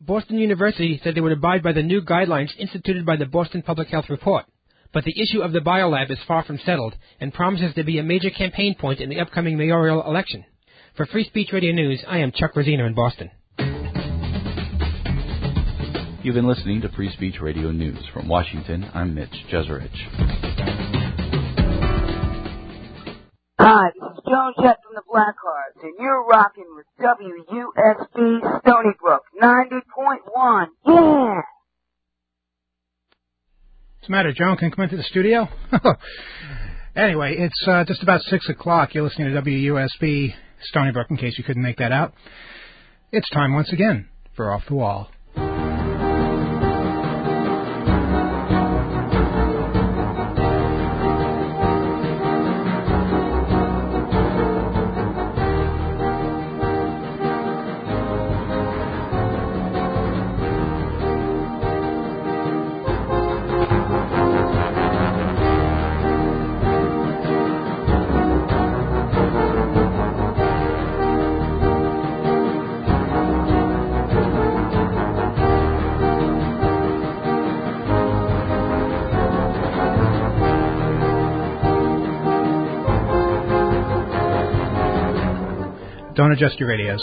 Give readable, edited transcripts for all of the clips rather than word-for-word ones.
Boston University said they would abide by the new guidelines instituted by the Boston Public Health Report. But the issue of the biolab is far from settled and promises to be a major campaign point in the upcoming mayoral election. For Free Speech Radio News, I am Chuck Rosino in Boston. You've been listening to Free Speech Radio News. From Washington, I'm Mitch Jeserich. Hi, this is Joan Jett from the Blackhearts, and you're rocking with WUSB Stony Brook 90.1. Yeah! What's the matter, Joan? Can you come into the studio? Anyway, it's just about 6 o'clock. You're listening to WUSB Stony Brook, in case you couldn't make that out. It's time once again for Off the Wall. Don't adjust your radios.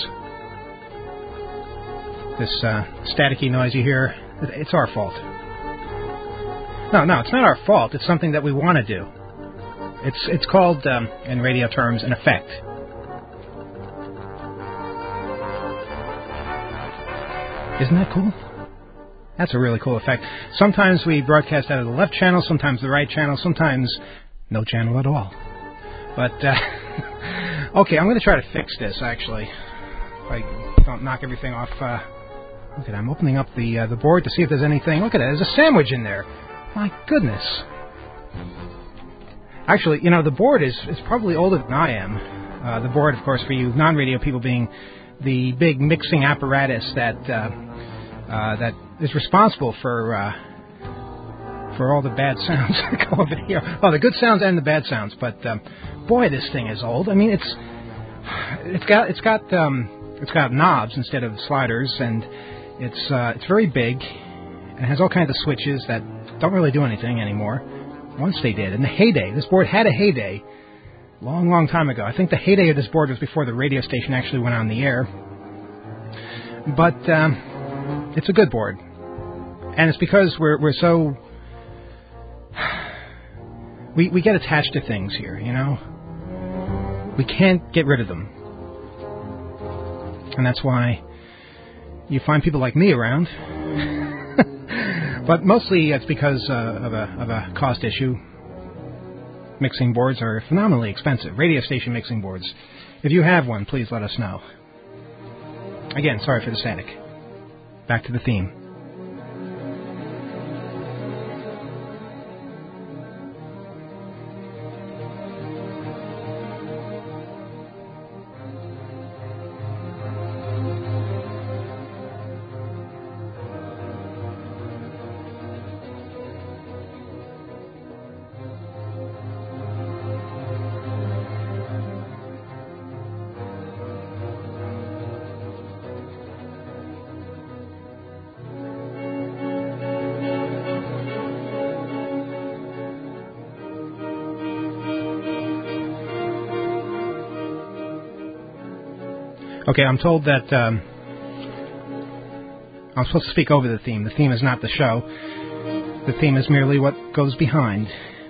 This staticky noise you hear, it's our fault. No, it's not our fault. It's something that we want to do. It's called, in radio terms, an effect. Isn't that cool? That's a really cool effect. Sometimes we broadcast out of the left channel, sometimes the right channel, sometimes no channel at all. But, okay, I'm going to try to fix this, actually. If I don't knock everything off. Look at that. I'm opening up the board to see if there's anything. Look at that. There's a sandwich in there. My goodness. Actually, you know, the board is probably older than I am. The board, of course, for you non-radio people being the big mixing apparatus that is responsible for all the bad sounds that go over here. Well, the good sounds and the bad sounds. But boy, this thing is old. I mean, it's got knobs instead of sliders, and it's very big, and it has all kinds of switches that don't really do anything anymore. Once they did. In the heyday, this board had a heyday long, long time ago. I think the heyday of this board was before the radio station actually went on the air. But it's a good board, and it's because we're so we get attached to things here, you know. We can't get rid of them, and that's why you find people like me around. But mostly it's because of a cost issue. Mixing boards are phenomenally expensive. Radio station mixing boards. If you have one, please let us know. Again, sorry for the static. Back to the theme. Okay, I'm told that I'm supposed to speak over the theme. The theme is not the show. The theme is merely what goes behind.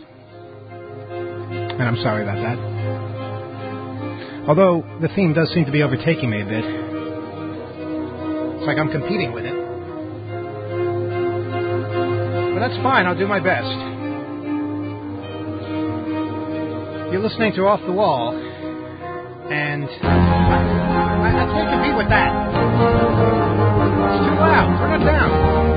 And I'm sorry about that. Although the theme does seem to be overtaking me a bit. It's like I'm competing with it. But that's fine, I'll do my best. You're listening to Off the Wall, and I can't compete with that. It's too loud. Turn it down.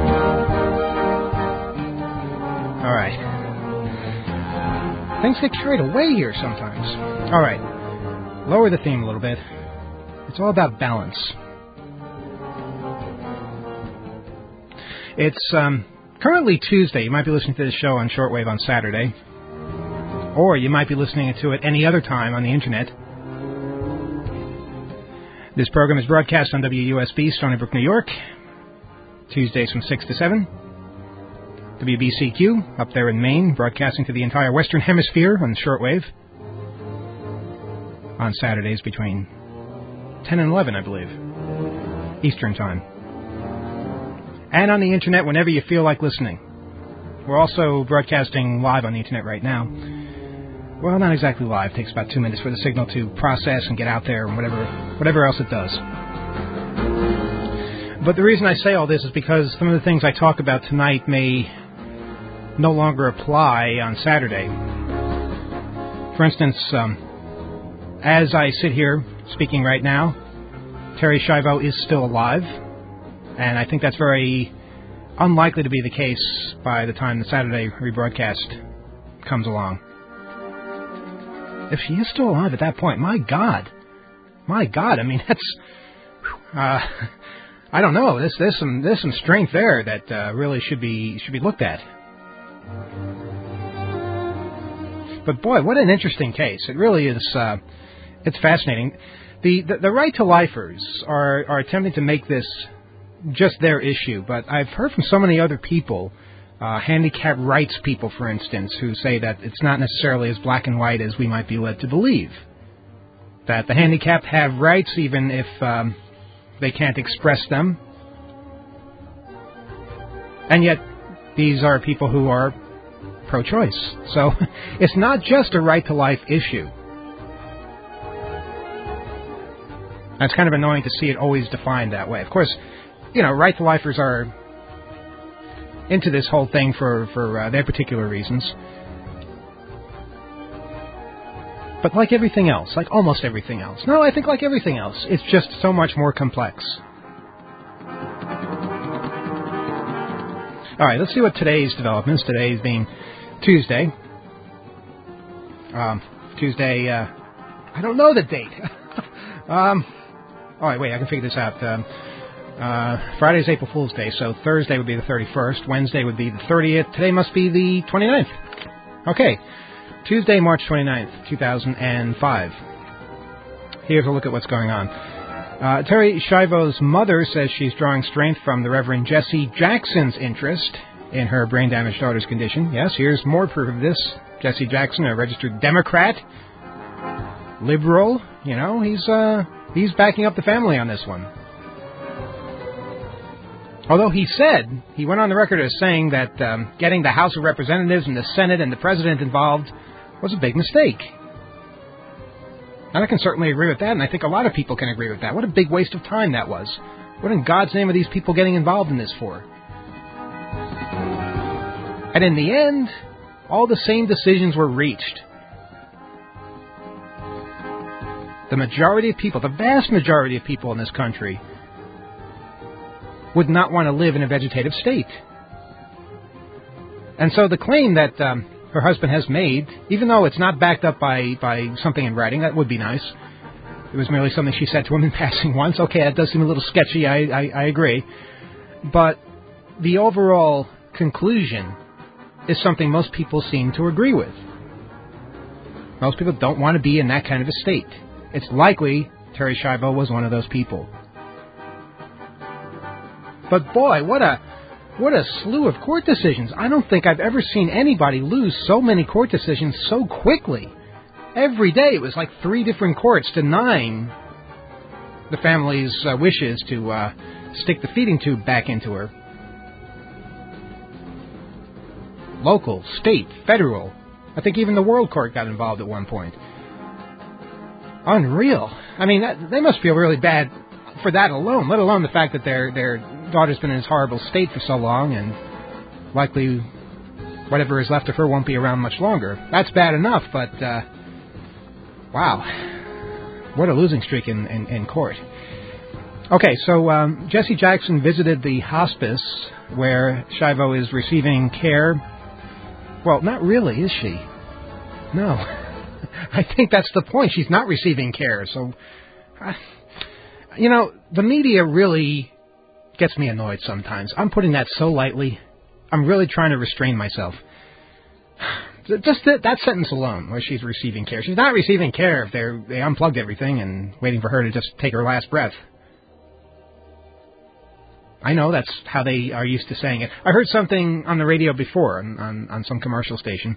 All right. Things get carried away here sometimes. All right. Lower the theme a little bit. It's all about balance. It's currently Tuesday. You might be listening to this show on shortwave on Saturday. Or you might be listening to it any other time on the Internet. This program is broadcast on WUSB, Stony Brook, New York. Tuesdays from 6 to 7. WBCQ, up there in Maine, broadcasting to the entire Western Hemisphere on shortwave. On Saturdays between 10 and 11, I believe, Eastern Time. And on the Internet whenever you feel like listening. We're also broadcasting live on the Internet right now. Well, not exactly live. It takes about 2 minutes for the signal to process and get out there and whatever else it does. But the reason I say all this is because some of the things I talk about tonight may no longer apply on Saturday. For instance, as I sit here speaking right now, Terri Schiavo is still alive, and I think that's very unlikely to be the case by the time the Saturday rebroadcast comes along. If she is still alive at that point, my God, I mean, that's, I don't know, there's some strength there that really should be looked at. But boy, what an interesting case. It really is, it's fascinating. The right to lifers are attempting to make this just their issue, but I've heard from so many other people, handicapped rights people, for instance, who say that it's not necessarily as black and white as we might be led to believe. That the handicapped have rights even if they can't express them. And yet, these are people who are pro-choice. So, it's not just a right to life issue. It's kind of annoying to see it always defined that way. Of course, you know, right to lifers are into this whole thing for their particular reasons. But like everything else, like almost everything else. No, I think like everything else, it's just so much more complex. All right, let's see what today's developments. Today's being Tuesday. I don't know the date. All right, wait, I can figure this out. Friday's April Fool's Day, so Thursday would be the 31st. Wednesday would be the 30th. Today must be the 29th. Okay, Tuesday, March 29th, 2005. Here's a look at what's going on. Terri Schiavo's mother says she's drawing strength from the Reverend Jesse Jackson's interest in her brain-damaged daughter's condition. Yes, here's more proof of this. Jesse Jackson, a registered Democrat, liberal, you know, he's backing up the family on this one. Although he went on the record as saying that getting the House of Representatives and the Senate and the President involved was a big mistake. And I can certainly agree with that, and I think a lot of people can agree with that. What a big waste of time that was. What in God's name are these people getting involved in this for? And in the end, all the same decisions were reached. The majority of people, the vast majority of people in this country, would not want to live in a vegetative state. And so the claim that her husband has made, even though it's not backed up by something in writing, that would be nice. It was merely something she said to him in passing once. Okay, that does seem a little sketchy, I agree. But the overall conclusion is something most people seem to agree with. Most people don't want to be in that kind of a state. It's likely Terri Schiavo was one of those people. But boy, what a slew of court decisions. I don't think I've ever seen anybody lose so many court decisions so quickly. Every day it was like 3 different courts denying the family's wishes to stick the feeding tube back into her. Local, state, federal. I think even the World Court got involved at one point. Unreal. I mean, they must feel really bad for that alone, let alone the fact that their daughter's been in this horrible state for so long, and likely whatever is left of her won't be around much longer. That's bad enough, but wow, what a losing streak in court. Okay, so Jesse Jackson visited the hospice where Schiavo is receiving care. Well, not really, is she? No. I think that's the point. She's not receiving care. So, you know, the media really gets me annoyed sometimes. I'm putting that so lightly. I'm really trying to restrain myself. Just that sentence alone, where she's receiving care. She's not receiving care if they unplugged everything and waiting for her to just take her last breath. I know that's how they are used to saying it. I heard something on the radio before, on some commercial station,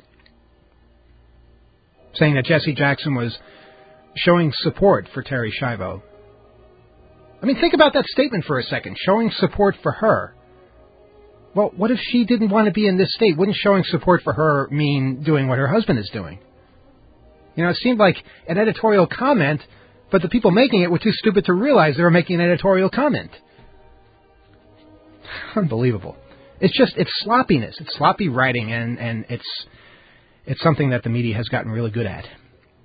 saying that Jesse Jackson was showing support for Terri Schiavo. I mean, think about that statement for a second, showing support for her. Well, what if she didn't want to be in this state? Wouldn't showing support for her mean doing what her husband is doing? You know, it seemed like an editorial comment, but the people making it were too stupid to realize they were making an editorial comment. Unbelievable. It's sloppiness. It's sloppy writing, and it's something that the media has gotten really good at.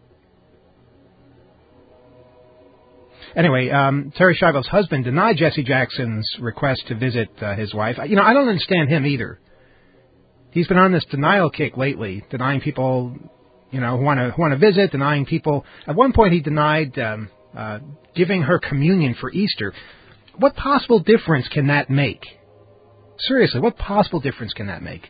Anyway, Terri Schiavo's husband denied Jesse Jackson's request to visit his wife. I don't understand him either. He's been on this denial kick lately, denying people, who want to visit, denying people. At one point, he denied giving her communion for Easter. What possible difference can that make? Seriously, what possible difference can that make?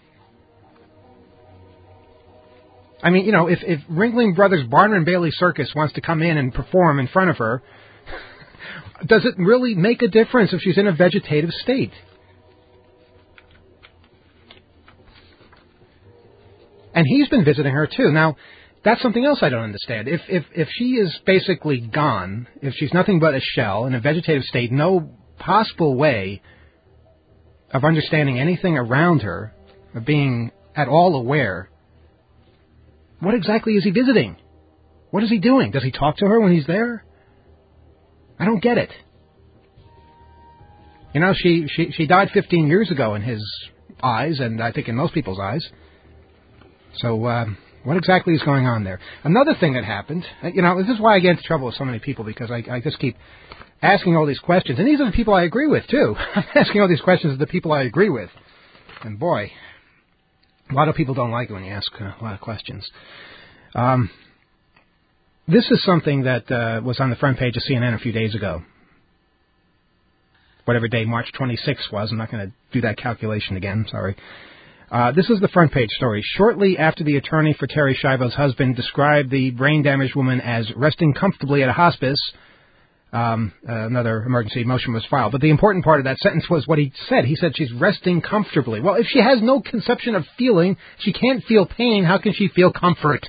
I mean, if Ringling Brothers Barnum and Bailey Circus wants to come in and perform in front of her, does it really make a difference if she's in a vegetative state? And he's been visiting her too. Now, that's something else I don't understand. If she is basically gone, if she's nothing but a shell in a vegetative state, no possible way of understanding anything around her, of being at all aware, what exactly is he visiting? What is he doing? Does he talk to her when he's there? I don't get it. She died 15 years ago in his eyes, and I think in most people's eyes. So, what exactly is going on there? Another thing that happened, this is why I get into trouble with so many people, because I just keep asking all these questions. And these are the people I agree with, too. I'm asking all these questions of the people I agree with. And boy, a lot of people don't like it when you ask a lot of questions. This is something that was on the front page of CNN a few days ago. Whatever day March 26th was. I'm not going to do that calculation again. Sorry. This is the front page story. Shortly after the attorney for Terri Schiavo's husband described the brain-damaged woman as resting comfortably at a hospice, another emergency motion was filed. But the important part of that sentence was what he said. He said she's resting comfortably. Well, if she has no conception of feeling, she can't feel pain, how can she feel comfort?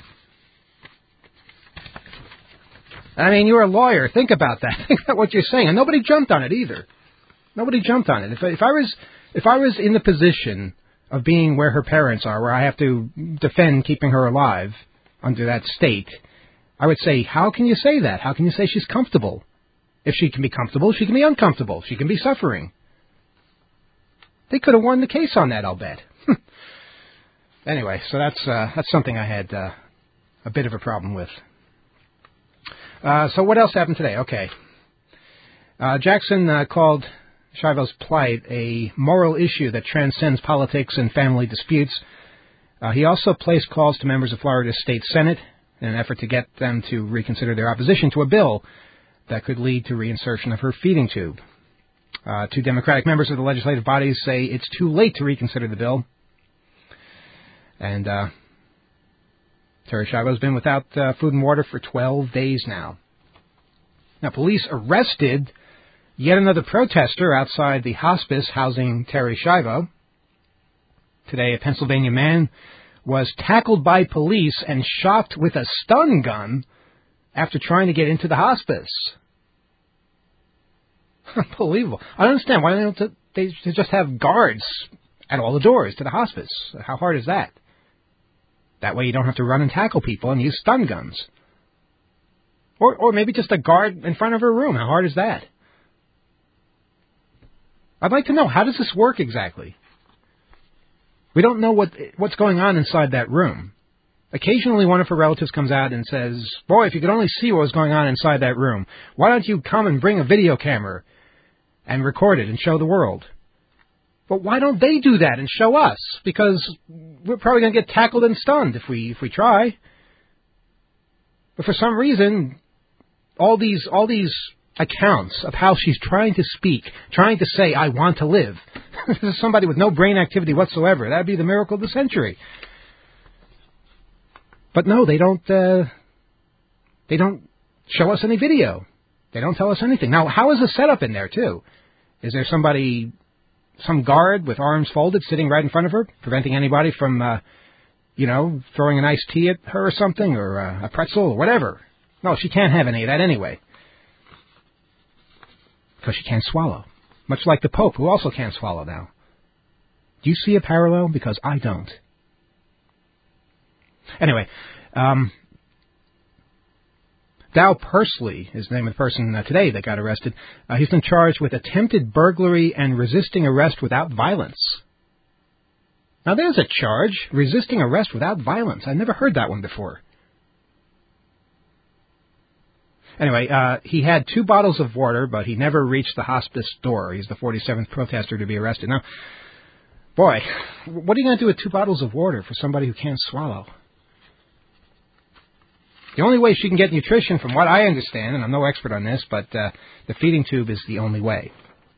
I mean, you're a lawyer. Think about that. Think about what you're saying. And nobody jumped on it either. Nobody jumped on it. If I was in the position of being where her parents are, where I have to defend keeping her alive under that state, I would say, how can you say that? How can you say she's comfortable? If she can be comfortable, she can be uncomfortable. She can be suffering. They could have won the case on that, I'll bet. Anyway, so that's something I had a bit of a problem with. So what else happened today? Okay. Jackson called Schiavo's plight a moral issue that transcends politics and family disputes. He also placed calls to members of Florida's state Senate in an effort to get them to reconsider their opposition to a bill that could lead to reinsertion of her feeding tube. Two Democratic members of the legislative bodies say it's too late to reconsider the bill. And Terri Schiavo's been without food and water for 12 days now. Now, police arrested yet another protester outside the hospice housing Terri Schiavo. Today, a Pennsylvania man was tackled by police and shot with a stun gun after trying to get into the hospice. Unbelievable. I don't understand. Why don't they just have guards at all the doors to the hospice? How hard is that? That way you don't have to run and tackle people and use stun guns. Or maybe just a guard in front of her room. How hard is that? I'd like to know, how does this work exactly? We don't know what's going on inside that room. Occasionally one of her relatives comes out and says, boy, if you could only see what was going on inside that room, why don't you come and bring a video camera and record it and show the world? But why don't they do that and show us? Because we're probably going to get tackled and stunned if we try. But for some reason, all these accounts of how she's trying to speak, trying to say, I want to live. This is somebody with no brain activity whatsoever. That would be the miracle of the century. But no, they don't show us any video. They don't tell us anything. Now, how is the setup in there, too? Is there somebody, some guard with arms folded sitting right in front of her, preventing anybody from, throwing an iced tea at her or something, or a pretzel or whatever? No, she can't have any of that anyway. Because she can't swallow. Much like the Pope, who also can't swallow now. Do you see a parallel? Because I don't. Anyway, Dow Pursley is the name of the person today that got arrested. He's been charged with attempted burglary and resisting arrest without violence. Now there's a charge, resisting arrest without violence. I never heard that one before. Anyway, he had 2 bottles of water, but he never reached the hospice door. He's the 47th protester to be arrested. Now, boy, what are you going to do with 2 bottles of water for somebody who can't swallow? The only way she can get nutrition, from what I understand, and I'm no expert on this, but the feeding tube is the only way.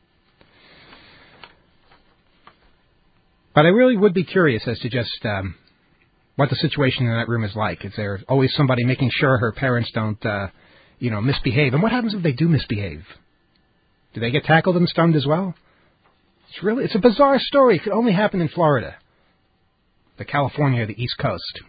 But I really would be curious as to just what the situation in that room is like. Is there always somebody making sure her parents don't, misbehave? And what happens if they do misbehave? Do they get tackled and stunned as well? It's a bizarre story. It could only happen in Florida. The California, the East Coast.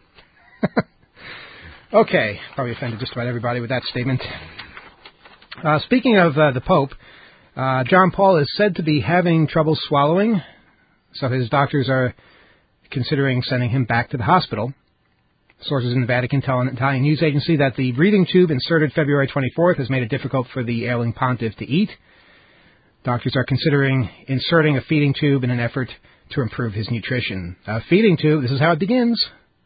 Okay, probably offended just about everybody with that statement. Speaking of the Pope, John Paul is said to be having trouble swallowing, so his doctors are considering sending him back to the hospital. Sources in the Vatican tell an Italian news agency that the breathing tube inserted February 24th has made it difficult for the ailing pontiff to eat. Doctors are considering inserting a feeding tube in an effort to improve his nutrition. A feeding tube, this is how it begins.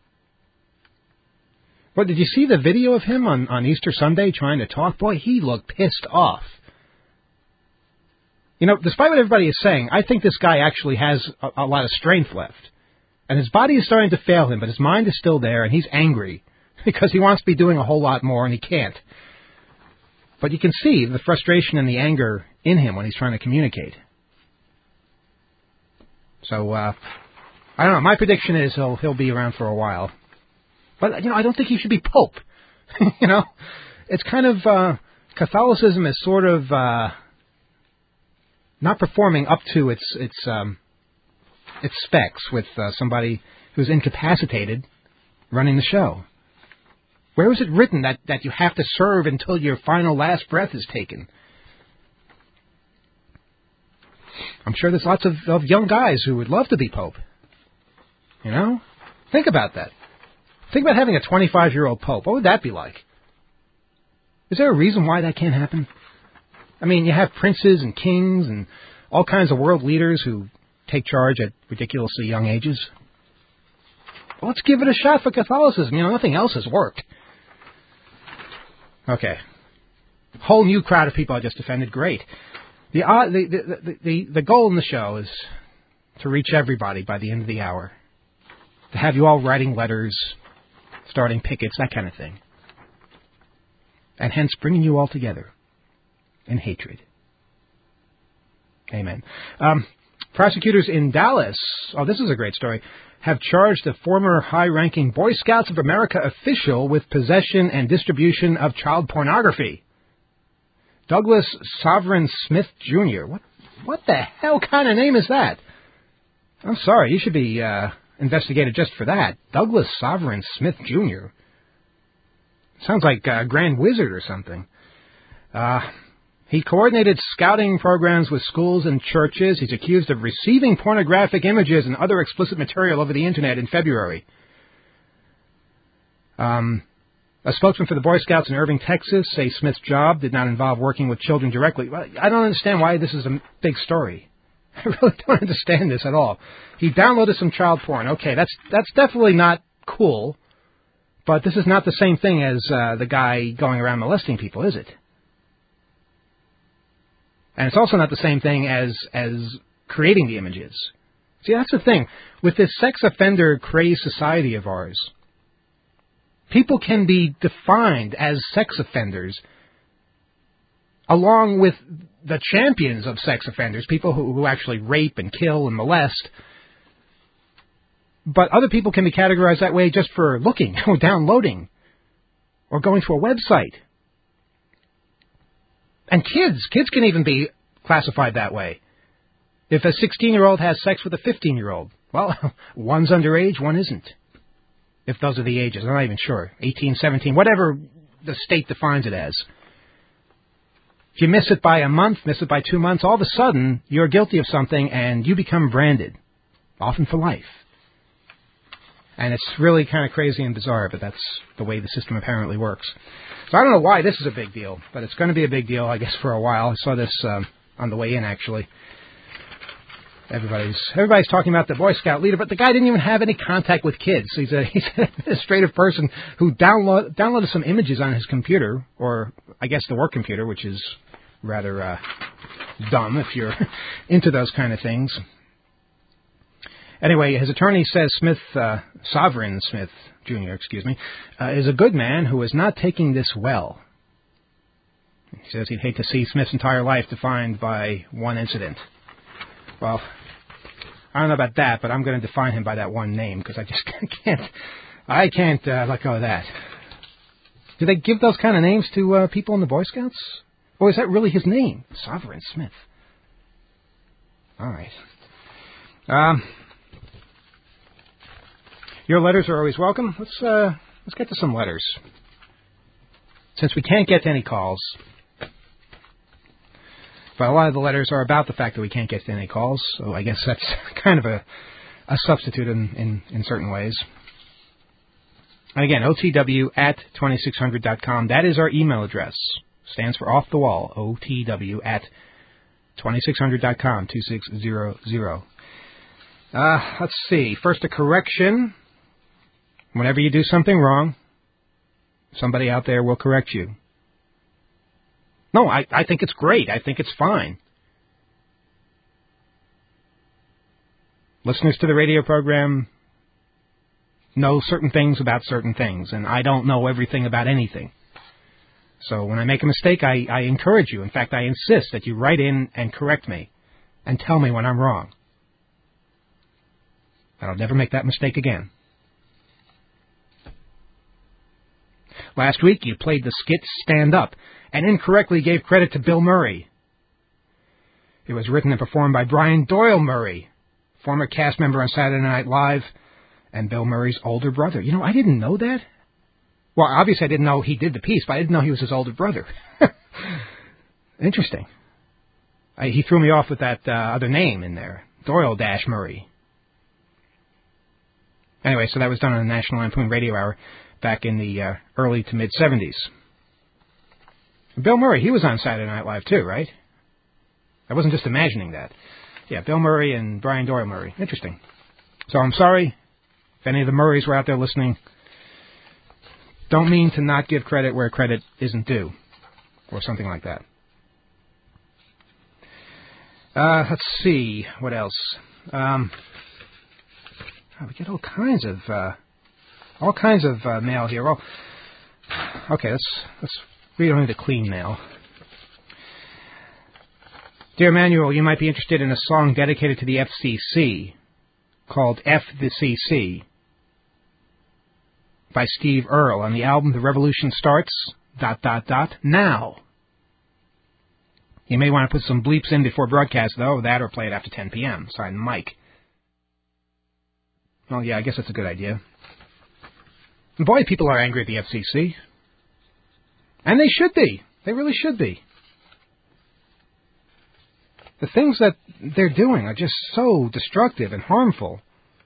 What, did you see the video of him on Easter Sunday trying to talk? Boy, he looked pissed off. Despite what everybody is saying, I think this guy actually has a lot of strength left. And his body is starting to fail him, but his mind is still there, and he's angry because he wants to be doing a whole lot more, and he can't. But you can see the frustration and the anger in him when he's trying to communicate. So, I don't know. My prediction is he'll be around for a while. But, I don't think he should be Pope. It's kind of, Catholicism is sort of not performing up to its specs with somebody who's incapacitated running the show. Where is it written that you have to serve until your final last breath is taken? I'm sure there's lots of young guys who would love to be Pope. Think about that. Think about having a 25-year-old Pope. What would that be like? Is there a reason why that can't happen? I mean, you have princes and kings and all kinds of world leaders who take charge at ridiculously young ages. Well, let's give it a shot for Catholicism. Nothing else has worked. Okay. Whole new crowd of people I just offended. Great. The goal in the show is to reach everybody by the end of the hour. To have you all writing letters, starting pickets, that kind of thing. And hence bringing you all together in hatred. Amen. Prosecutors in Dallas, this is a great story, have charged a former high-ranking Boy Scouts of America official with possession and distribution of child pornography. Douglas Sovereign Smith Jr. What the hell kind of name is that? I'm sorry, you should be investigated just for that. Douglas Sovereign Smith Jr. Sounds like a Grand Wizard or something. He coordinated scouting programs with schools and churches. He's accused of receiving pornographic images and other explicit material over the Internet in February. A spokesman for the Boy Scouts in Irving, Texas, say Smith's job did not involve working with children directly. Well, I don't understand why this is a big story. I really don't understand this at all. He downloaded some child porn. Okay, that's definitely not cool, but this is not the same thing as the guy going around molesting people, is it? And it's also not the same thing as creating the images. See, that's the thing. With this sex offender crazed society of ours, people can be defined as sex offenders along with the champions of sex offenders, people who actually rape and kill and molest. But other people can be categorized that way just for looking or downloading or going to a website. And kids can even be classified that way. If a 16-year-old has sex with a 15-year-old, well, one's underage, one isn't. If those are the ages. I'm not even sure. 18, 17, whatever the state defines it as. If you miss it by a month, miss it by 2 months, all of a sudden, you're guilty of something and you become branded. Often for life. And it's really kind of crazy and bizarre, but that's the way the system apparently works. So I don't know why this is a big deal, but it's going to be a big deal, I guess, for a while. I saw this on the way in, actually. Everybody's talking about the Boy Scout leader, but the guy didn't even have any contact with kids. He's an administrative person who downloaded some images on his computer, or I guess the work computer, which is rather dumb if you're into those kind of things. Anyway, his attorney says Sovereign Smith, Jr., is a good man who is not taking this well. He says he'd hate to see Smith's entire life defined by one incident. Well, I don't know about that, but I'm going to define him by that one name, because I just can't let go of that. Do they give those kind of names to people in the Boy Scouts? Or is that really his name? Sovereign Smith. All right. Your letters are always welcome. Let's get to some letters. Since we can't get to any calls, but a lot of the letters are about the fact that we can't get to any calls, so I guess that's kind of a substitute in certain ways. And again, OTW@2600.com. That is our email address. Stands for Off the Wall. OTW@2600.com. 2600. Let's see. First, a correction. Whenever you do something wrong, somebody out there will correct you. No, I think it's great. I think it's fine. Listeners to the radio program know certain things about certain things, and I don't know everything about anything. So when I make a mistake, I encourage you. In fact, I insist that you write in and correct me and tell me when I'm wrong. And I'll never make that mistake again. Last week, you played the skit Stand Up and incorrectly gave credit to Bill Murray. It was written and performed by Brian Doyle Murray, former cast member on Saturday Night Live, and Bill Murray's older brother. You know, I didn't know that. Well, obviously I didn't know he did the piece, but I didn't know he was his older brother. Interesting. He threw me off with that other name in there, Doyle-Murray. Anyway, so that was done on the National Lampoon Radio Hour back in the early to mid-'70s. Bill Murray, he was on Saturday Night Live too, right? I wasn't just imagining that. Yeah, Bill Murray and Brian Doyle Murray. Interesting. So I'm sorry if any of the Murrays were out there listening. Don't mean to not give credit where credit isn't due, or something like that. Let's see, what else? We get all kinds of mail here. Well, okay, let's read only the clean mail. Dear Manuel, you might be interested in a song dedicated to the FCC called F the CC by Steve Earle on the album The Revolution Starts, ... now. You may want to put some bleeps in before broadcast, though, that or play it after 10 p.m. Signed, Mike. Well, yeah, I guess that's a good idea. And boy, people are angry at the FCC. And they should be. They really should be. The things that they're doing are just so destructive and harmful.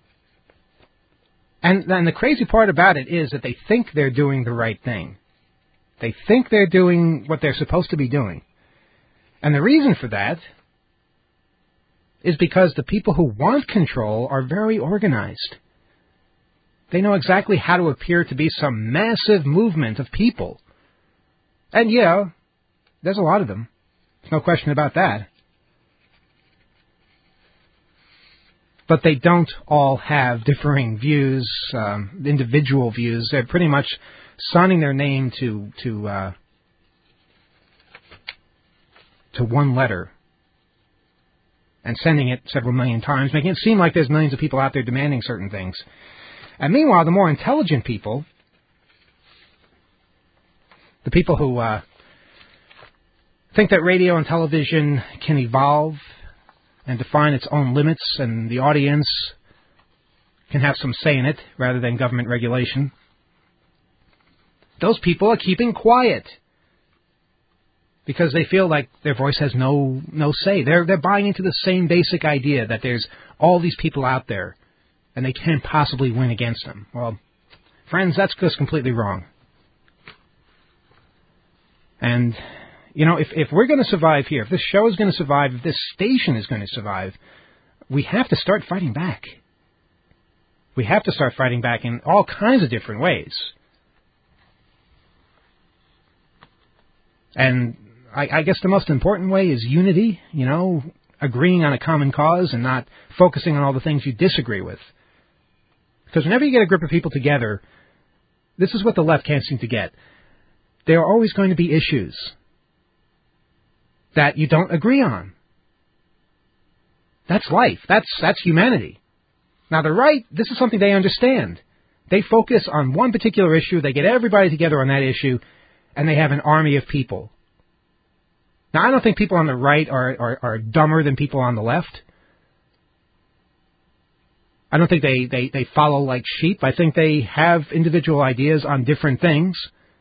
And the crazy part about it is that they think they're doing the right thing. They think they're doing what they're supposed to be doing. And the reason for that is because the people who want control are very organized. They know exactly how to appear to be some massive movement of people. And yeah, there's a lot of them. There's no question about that. But they don't all have differing views, individual views. They're pretty much signing their name to one letter and sending it several million times, making it seem like there's millions of people out there demanding certain things. And meanwhile, the more intelligent people, the people who think that radio and television can evolve and define its own limits, and the audience can have some say in it rather than government regulation. Those people are keeping quiet because they feel like their voice has no say. They're buying into the same basic idea that there's all these people out there and they can't possibly win against them. Well, friends, that's just completely wrong. And, you know, if we're going to survive here, if this show is going to survive, if this station is going to survive, we have to start fighting back. We have to start fighting back in all kinds of different ways. And I guess the most important way is unity, you know, agreeing on a common cause and not focusing on all the things you disagree with. Because whenever you get a group of people together, this is what the left can't seem to get. There are always going to be issues that you don't agree on. That's life. That's humanity. Now, the right, this is something they understand. They focus on one particular issue, they get everybody together on that issue, and they have an army of people. Now, I don't think people on the right are dumber than people on the left. I don't think they follow like sheep. I think they have individual ideas on different things.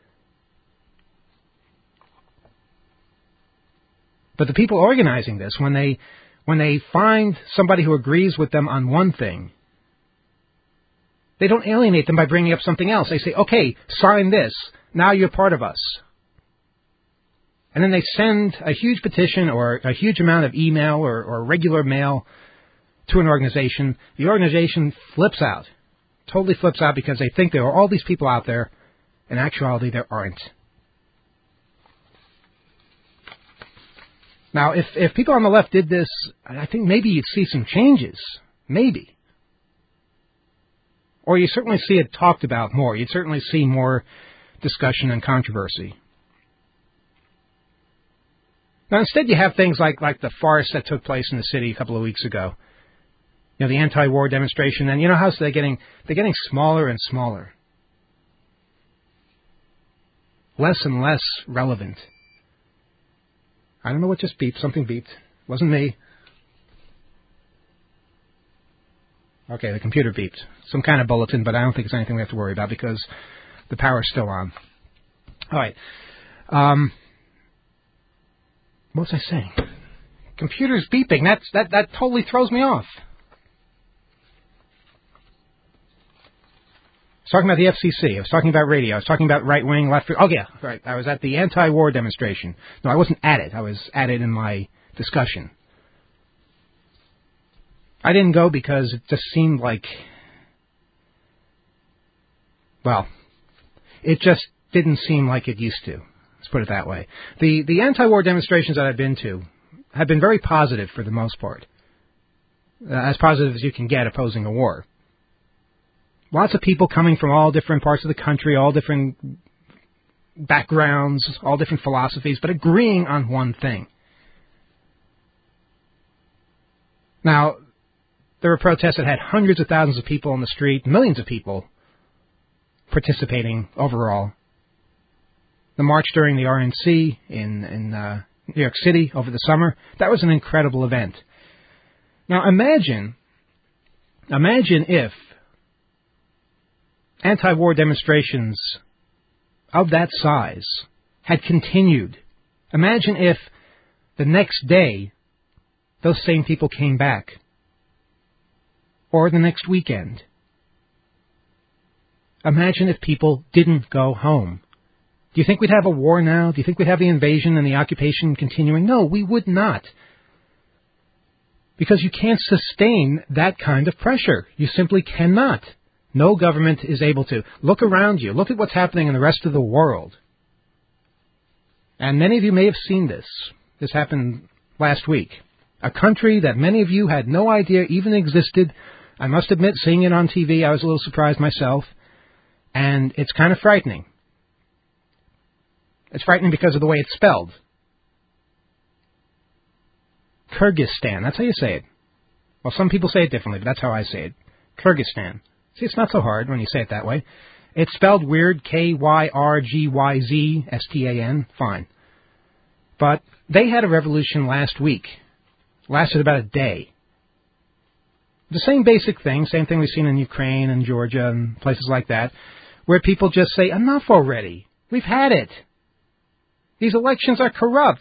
But the people organizing this, when they find somebody who agrees with them on one thing, they don't alienate them by bringing up something else. They say, okay, sign this. Now you're part of us. And then they send a huge petition or a huge amount of email or regular mail to an organization. The organization flips out, totally flips out because they think there are all these people out there. In actuality, there aren't. Now, if people on the left did this, I think maybe you'd see some changes. Maybe. Or you certainly see it talked about more. You'd certainly see more discussion and controversy. Now, instead you have things like the farce that took place in the city a couple of weeks ago. You know, the anti-war demonstration. And you know how they're getting smaller and smaller. Less and less relevant. I don't know what just beeped. Something beeped. Wasn't me. Okay, the computer beeped. Some kind of bulletin, but I don't think it's anything we have to worry about because the power's still on. All right. What was I saying? Computer's beeping. That totally throws me off. I was talking about the FCC. I was talking about radio. I was talking about right-wing, left-wing. Oh, yeah, right. I was at the anti-war demonstration. No, I wasn't at it. I was at it in my discussion. I didn't go because it just seemed like, well, it just didn't seem like it used to. Let's put it that way. The anti-war demonstrations that I've been to have been very positive for the most part. As positive as you can get opposing a war. Lots of people coming from all different parts of the country, all different backgrounds, all different philosophies, but agreeing on one thing. Now, there were protests that had hundreds of thousands of people on the street, millions of people participating overall. The march during the RNC in New York City over the summer, that was an incredible event. Now imagine if anti-war demonstrations of that size had continued. Imagine if the next day those same people came back. Or the next weekend. Imagine if people didn't go home. Do you think we'd have a war now? Do you think we'd have the invasion and the occupation continuing? No, we would not. Because you can't sustain that kind of pressure. You simply cannot. No government is able to. Look around you. Look at what's happening in the rest of the world. And many of you may have seen this. This happened last week. A country that many of you had no idea even existed. I must admit, seeing it on TV, I was a little surprised myself. And it's kind of frightening. It's frightening because of the way it's spelled. Kyrgyzstan. That's how you say it. Well, some people say it differently, but that's how I say it. Kyrgyzstan. See, it's not so hard when you say it that way. It's spelled weird, Kyrgyzstan. Fine. But They had a revolution last week. Lasted about a day. The same basic thing, same thing we've seen in Ukraine and Georgia and places like that, where people just say, enough already. We've had it. These elections are corrupt.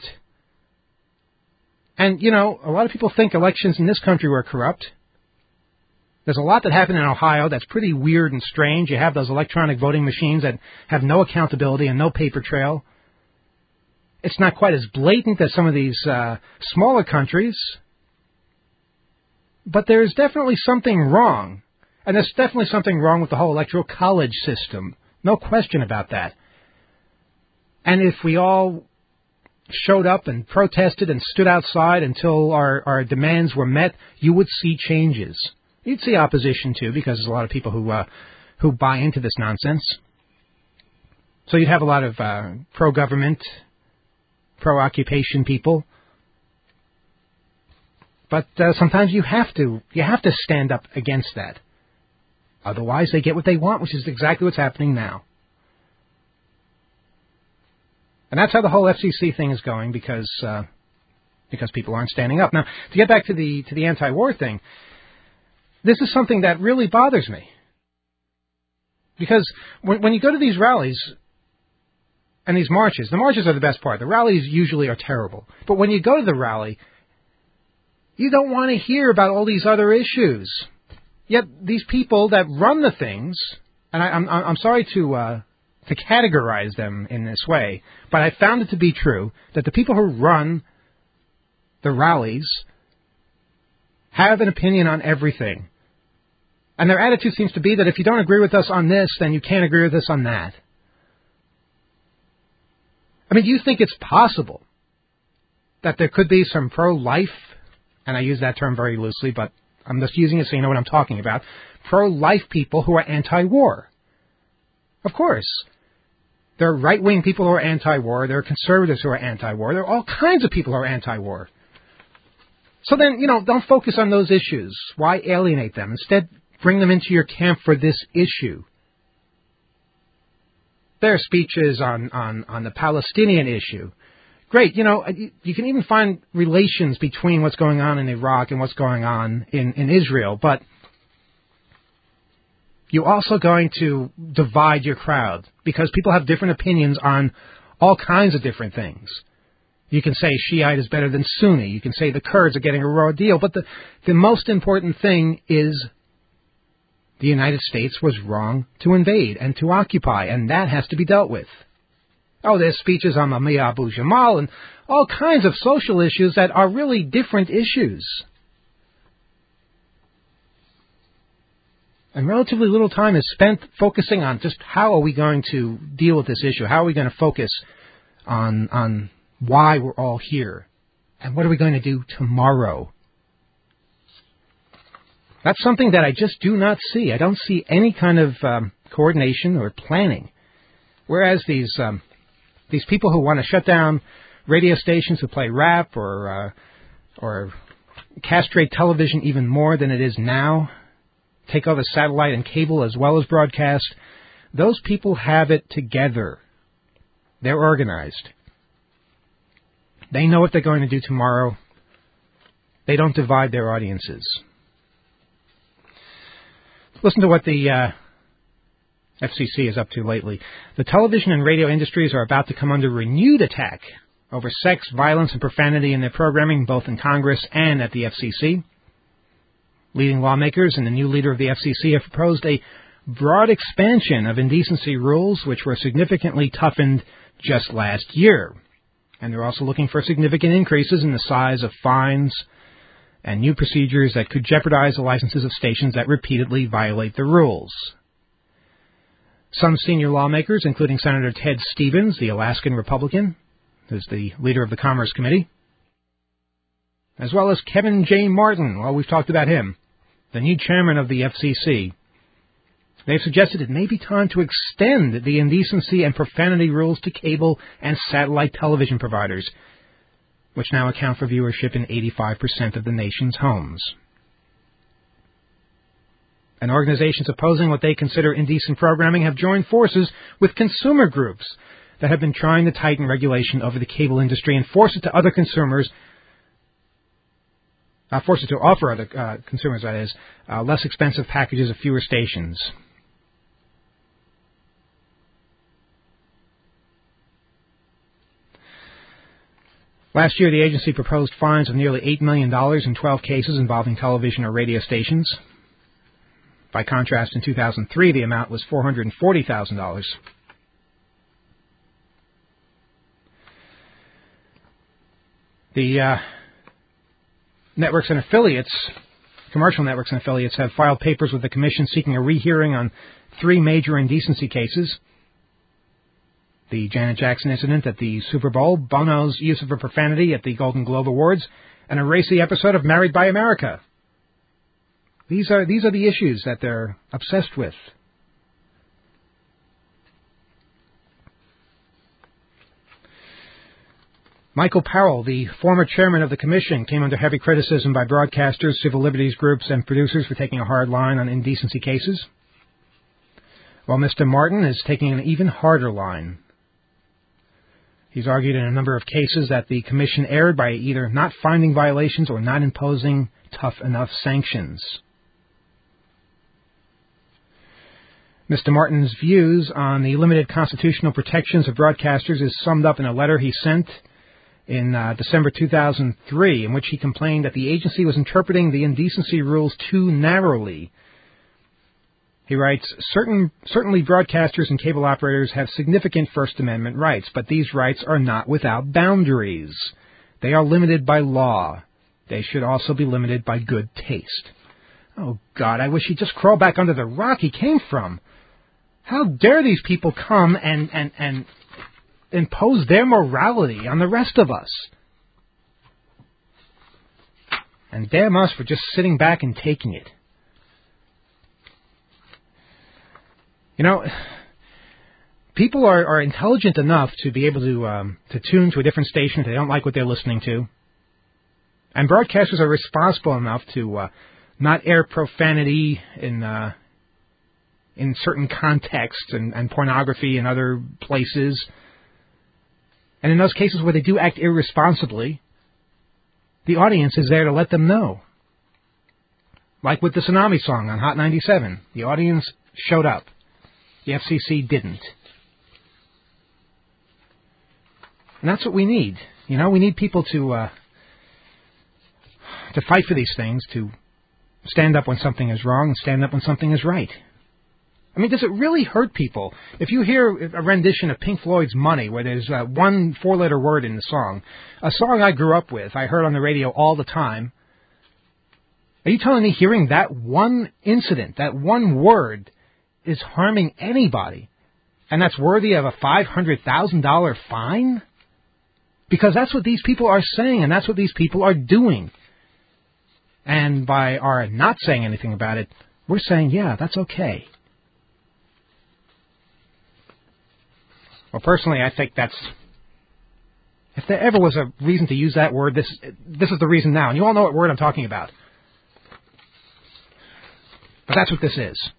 And, you know, a lot of people think elections in this country were corrupt. There's a lot that happened in Ohio that's pretty weird and strange. You have those electronic voting machines that have no accountability and no paper trail. It's not quite as blatant as some of these smaller countries. But there's definitely something wrong. And there's definitely something wrong with the whole electoral college system. No question about that. And if we all showed up and protested and stood outside until our demands were met, you would see changes. You'd see opposition, too, because there's a lot of people who buy into this nonsense. So you'd have a lot of pro-government, pro-occupation people. But sometimes you have to stand up against that. Otherwise, they get what they want, which is exactly what's happening now. And that's how the whole FCC thing is going, because people aren't standing up. Now, to get back to the anti-war thing, this is something that really bothers me. Because when you go to these rallies and these marches, the marches are the best part. The rallies usually are terrible. But when you go to the rally, you don't want to hear about all these other issues. Yet these people that run the things, and I'm sorry to categorize them in this way, but I found it to be true that the people who run the rallies have an opinion on everything. And their attitude seems to be that if you don't agree with us on this, then you can't agree with us on that. I mean, do you think it's possible that there could be some pro-life, and I use that term very loosely, but I'm just using it so you know what I'm talking about, pro-life people who are anti-war? Of course. There are right-wing people who are anti-war. There are conservatives who are anti-war. There are all kinds of people who are anti-war. So then, don't focus on those issues. Why alienate them? Instead, bring them into your camp for this issue. There are speeches on the Palestinian issue. Great, you can even find relations between what's going on in Iraq and what's going on in Israel, but you're also going to divide your crowd because people have different opinions on all kinds of different things. You can say Shiite is better than Sunni. You can say the Kurds are getting a raw deal. But the most important thing is the United States was wrong to invade and to occupy, and that has to be dealt with. Oh, there's speeches on Mamiya Abu Jamal and all kinds of social issues that are really different issues. And relatively little time is spent focusing on just how are we going to deal with this issue? How are we going to focus on why we're all here? And what are we going to do tomorrow? That's something that I just do not see. I don't see any kind of coordination or planning. Whereas these people who want to shut down radio stations who play rap or castrate television even more than it is now, take over satellite and cable as well as broadcast, those people have it together. They're organized. They know what they're going to do tomorrow. They don't divide their audiences. Listen to what the FCC is up to lately. The television and radio industries are about to come under renewed attack over sex, violence, and profanity in their programming, both in Congress and at the FCC. Leading lawmakers and the new leader of the FCC have proposed a broad expansion of indecency rules, which were significantly toughened just last year. And they're also looking for significant increases in the size of fines and new procedures that could jeopardize the licenses of stations that repeatedly violate the rules. Some senior lawmakers, including Senator Ted Stevens, the Alaskan Republican, who's the leader of the Commerce Committee, as well as Kevin J. Martin, well, we've talked about him, the new chairman of the FCC. They've suggested it may be time to extend the indecency and profanity rules to cable and satellite television providers, which now account for viewership in 85% of the nation's homes. And organizations opposing what they consider indecent programming have joined forces with consumer groups that have been trying to tighten regulation over the cable industry and force it to other consumers, force it to offer other consumers, that is, less expensive packages of fewer stations. Last year, the agency proposed fines of nearly $8 million in 12 cases involving television or radio stations. By contrast, in 2003, the amount was $440,000. The networks and affiliates, commercial networks and affiliates, have filed papers with the Commission seeking a rehearing on 3 major indecency cases. The Janet Jackson incident at the Super Bowl, Bono's use of a profanity at the Golden Globe Awards, and a racy episode of Married by America. These are the issues that they're obsessed with. Michael Powell, the former chairman of the Commission, came under heavy criticism by broadcasters, civil liberties groups, and producers for taking a hard line on indecency cases, while Mr. Martin is taking an even harder line. He's argued in a number of cases that the Commission erred by either not finding violations or not imposing tough enough sanctions. Mr. Martin's views on the limited constitutional protections of broadcasters is summed up in a letter he sent in December 2003, in which he complained that the agency was interpreting the indecency rules too narrowly. He writes, certainly broadcasters and cable operators have significant First Amendment rights, but these rights are not without boundaries. They are limited by law. They should also be limited by good taste. Oh, God, I wish he'd just crawl back under the rock he came from. How dare these people come and impose their morality on the rest of us? And damn us for just sitting back and taking it. You know, people are intelligent enough to be able to tune to a different station if they don't like what they're listening to. And broadcasters are responsible enough to not air profanity in certain contexts and pornography in other places. And in those cases where they do act irresponsibly, the audience is there to let them know. Like with the Tsunami song on Hot 97. The audience showed up. The FCC didn't. And that's what we need. You know, we need people to fight for these things, to stand up when something is wrong and stand up when something is right. I mean, does it really hurt people? If you hear a rendition of Pink Floyd's Money, where there's one 4-letter word in the song, a song I grew up with, I heard on the radio all the time, are you telling me hearing that one incident, that one word, is harming anybody, and that's worthy of a $500,000 fine? Because that's what these people are saying, and that's what these people are doing. And by our not saying anything about it, we're saying, yeah, that's okay. Well, personally, I think that's... If there ever was a reason to use that word, this is the reason now. And you all know what word I'm talking about. But that's what this is.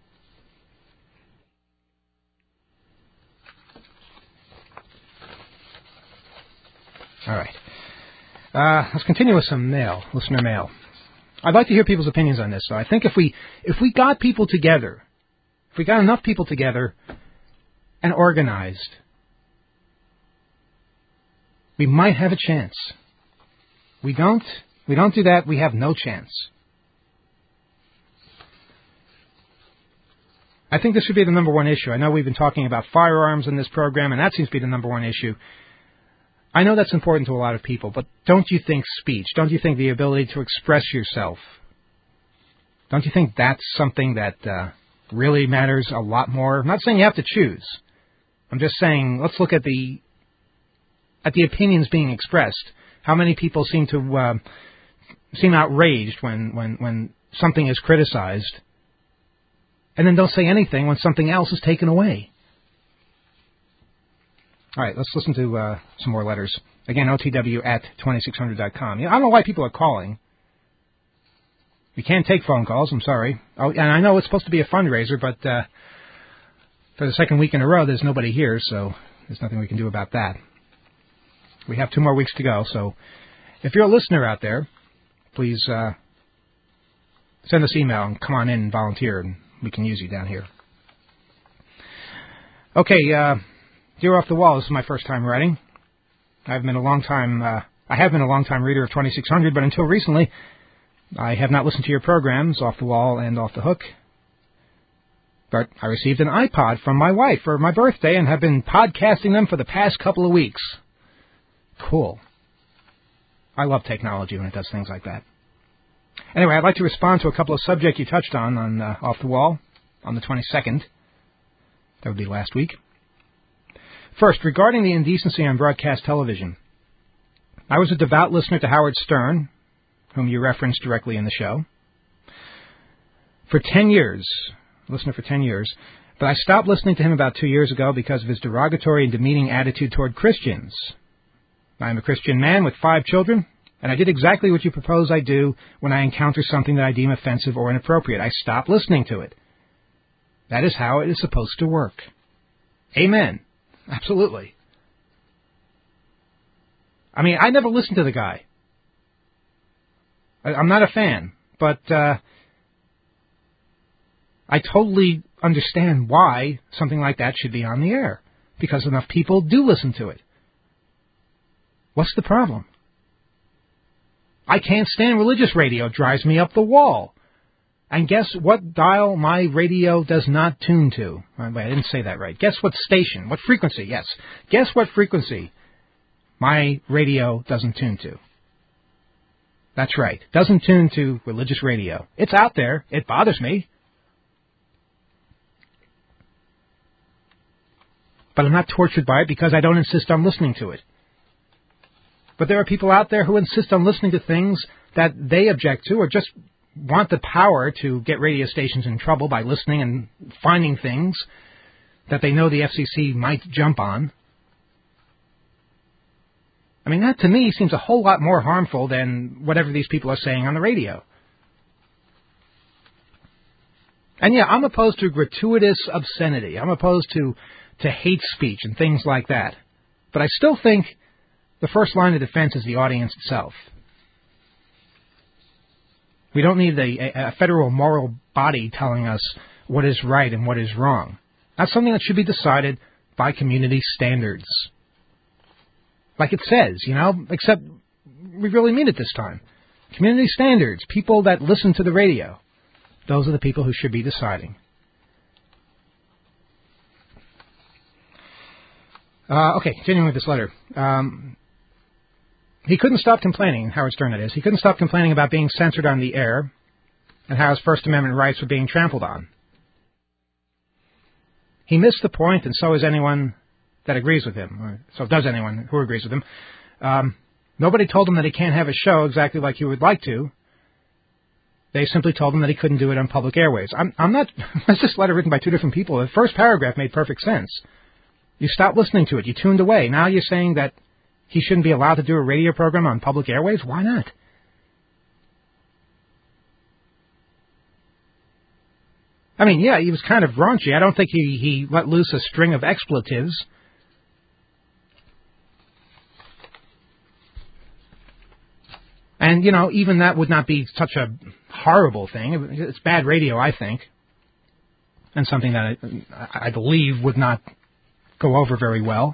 All right. Let's continue with some listener mail. I'd like to hear people's opinions on this. So I think if we got people together, if we got enough people together and organized, we might have a chance. We don't do that, we have no chance. I think this should be the number one issue. I know we've been talking about firearms in this program, and that seems to be the number one issue. I know that's important to a lot of people, but don't you think speech, don't you think the ability to express yourself, don't you think that's something that really matters a lot more? I'm not saying you have to choose. I'm just saying let's look at the opinions being expressed. How many people seem outraged when something is criticized, and then don't say anything when something else is taken away? All right, let's listen to some more letters. Again, OTW@2600.com. I don't know why people are calling. We can't take phone calls, I'm sorry. Oh, and I know it's supposed to be a fundraiser, but for the second week in a row, there's nobody here, so There's nothing we can do about that. We have 2 more weeks to go, so if you're a listener out there, please send us email and come on in and volunteer, and we can use you down here. Okay, Dear Off the Wall, this is my first time writing. I have been a long time reader of 2600, but until recently, I have not listened to your programs, Off the Wall and Off the Hook. But I received an iPod from my wife for my birthday and have been podcasting them for the past couple of weeks. Cool. I love technology when it does things like that. Anyway, I'd like to respond to a couple of subjects you touched on Off the Wall on the 22nd. That would be last week. First, regarding the indecency on broadcast television. I was a devout listener to Howard Stern, whom you referenced directly in the show, for 10 years, but I stopped listening to him about 2 years ago because of his derogatory and demeaning attitude toward Christians. I am a Christian man with 5 children, and I did exactly what you propose I do when I encounter something that I deem offensive or inappropriate. I stop listening to it. That is how it is supposed to work. Amen. Absolutely. I mean, I never listened to the guy. I'm not a fan, but I totally understand why something like that should be on the air, because enough people do listen to it. What's the problem? I can't stand religious radio. It drives me up the wall. And guess what dial my radio does not tune to? Wait, I didn't say that right. Guess what station? What frequency? Yes. Guess what frequency my radio doesn't tune to? That's right. Doesn't tune to religious radio. It's out there. It bothers me. But I'm not tortured by it because I don't insist on listening to it. But there are people out there who insist on listening to things that they object to or just want the power to get radio stations in trouble by listening and finding things that they know the FCC might jump on. I mean, that to me seems a whole lot more harmful than whatever these people are saying on the radio. And yeah, I'm opposed to gratuitous obscenity. I'm opposed to hate speech and things like that. But I still think the first line of defense is the audience itself. We don't need a federal moral body telling us what is right and what is wrong. That's something that should be decided by community standards. Like it says, except we really mean it this time. Community standards, people that listen to the radio. Those are the people who should be deciding. Okay, continuing with this letter. He couldn't stop complaining, Howard Stern that is, he couldn't stop complaining about being censored on the air and how his First Amendment rights were being trampled on. He missed the point, and so is anyone that agrees with him, or so does anyone who agrees with him. Nobody told him that he can't have a show exactly like he would like to. They simply told him that he couldn't do it on public airwaves. I'm not, that's this letter written by 2 different people. The first paragraph made perfect sense. You stopped listening to it. You tuned away. Now you're saying that he shouldn't be allowed to do a radio program on public airwaves? Why not? I mean, yeah, he was kind of raunchy. I don't think he let loose a string of expletives. And, even that would not be such a horrible thing. It's bad radio, I think. And something that I believe would not go over very well.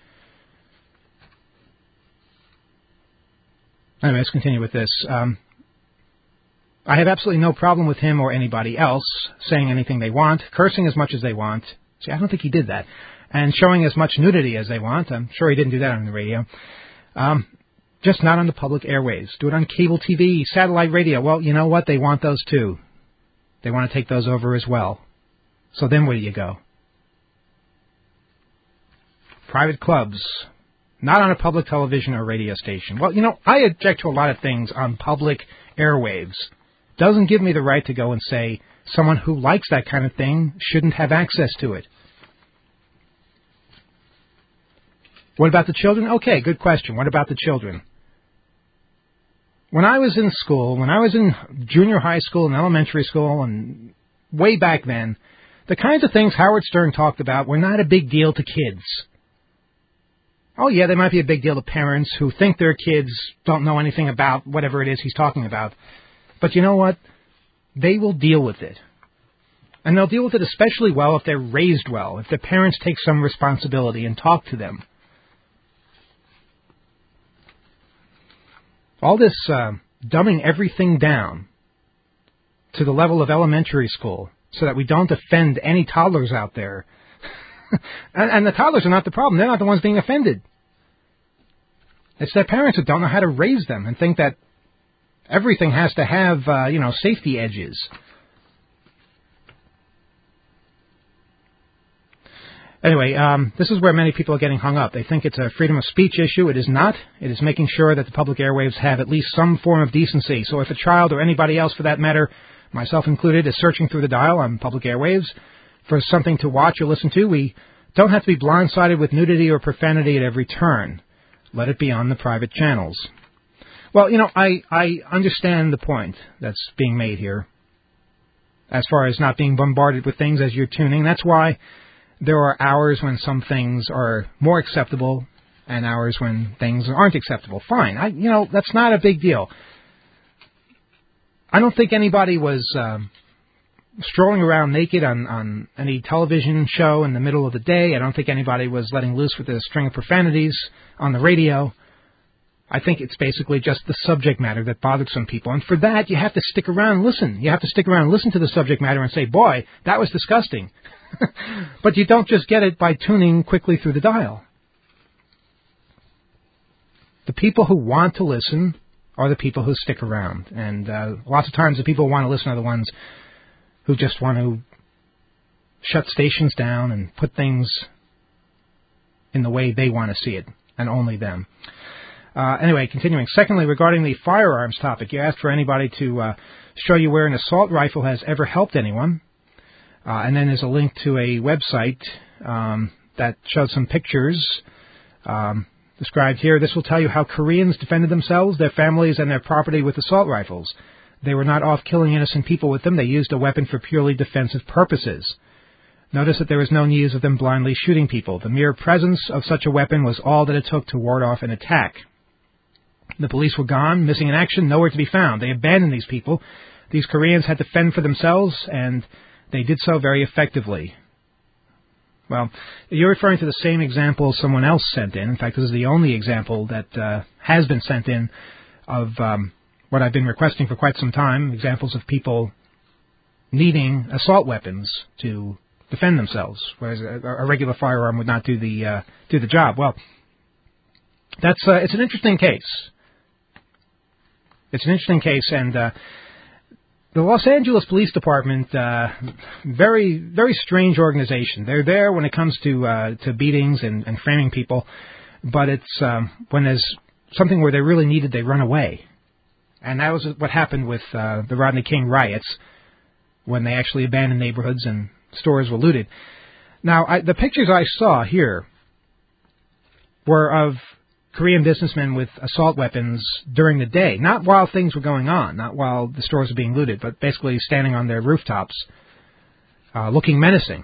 Anyway, let's continue with this. I have absolutely no problem with him or anybody else saying anything they want, cursing as much as they want. See, I don't think he did that. And showing as much nudity as they want. I'm sure he didn't do that on the radio. Just not on the public airways. Do it on cable TV, satellite radio. Well, you know what? They want those too. They want to take those over as well. So then where do you go? Private clubs. Not on a public television or radio station. Well, I object to a lot of things on public airwaves. Doesn't give me the right to go and say someone who likes that kind of thing shouldn't have access to it. What about the children? Okay, good question. What about the children? When I was in school, when I was in junior high school and elementary school and way back then, the kinds of things Howard Stern talked about were not a big deal to kids. Oh, yeah, they might be a big deal to parents who think their kids don't know anything about whatever it is he's talking about. But you know what? They will deal with it. And they'll deal with it especially well if they're raised well, if their parents take some responsibility and talk to them. All this dumbing everything down to the level of elementary school so that we don't offend any toddlers out there. and the toddlers are not the problem. They're not the ones being offended. It's their parents who don't know how to raise them and think that everything has to have, safety edges. Anyway, this is where many people are getting hung up. They think it's a freedom of speech issue. It is not. It is making sure that the public airwaves have at least some form of decency. So if a child or anybody else for that matter, myself included, is searching through the dial on public airwaves for something to watch or listen to, we don't have to be blindsided with nudity or profanity at every turn. Let it be on the private channels. Well, I understand the point that's being made here as far as not being bombarded with things as you're tuning. That's why there are hours when some things are more acceptable and hours when things aren't acceptable. Fine. That's not a big deal. I don't think anybody was strolling around naked on any television show in the middle of the day. I don't think anybody was letting loose with a string of profanities on the radio. I think it's basically just the subject matter that bothered some people. And for that, you have to stick around and listen. You have to stick around and listen to the subject matter and say, boy, that was disgusting. But you don't just get it by tuning quickly through the dial. The people who want to listen are the people who stick around. And lots of times the people who want to listen are the ones who just want to shut stations down and put things in the way they want to see it, and only them. Anyway, continuing. Secondly, regarding the firearms topic, you asked for anybody to show you where an assault rifle has ever helped anyone. And then there's a link to a website that shows some pictures described here. This will tell you how Koreans defended themselves, their families, and their property with assault rifles. They were not off killing innocent people with them. They used a weapon for purely defensive purposes. Notice that there was no news of them blindly shooting people. The mere presence of such a weapon was all that it took to ward off an attack. The police were gone, missing in action, nowhere to be found. They abandoned these people. These Koreans had to fend for themselves, and they did so very effectively. Well, you're referring to the same example someone else sent in. In fact, this is the only example that has been sent in of what I've been requesting for quite some time, examples of people needing assault weapons to defend themselves, whereas a regular firearm would not do the job. Well, it's an interesting case. It's an interesting case, and the Los Angeles Police Department, very, very strange organization. They're there when it comes to beatings and framing people, but it's when there's something where they're really needed, they run away. And that was what happened with the Rodney King riots, when they actually abandoned neighborhoods and stores were looted. Now, the pictures I saw here were of Korean businessmen with assault weapons during the day, not while things were going on, not while the stores were being looted, but basically standing on their rooftops, looking menacing.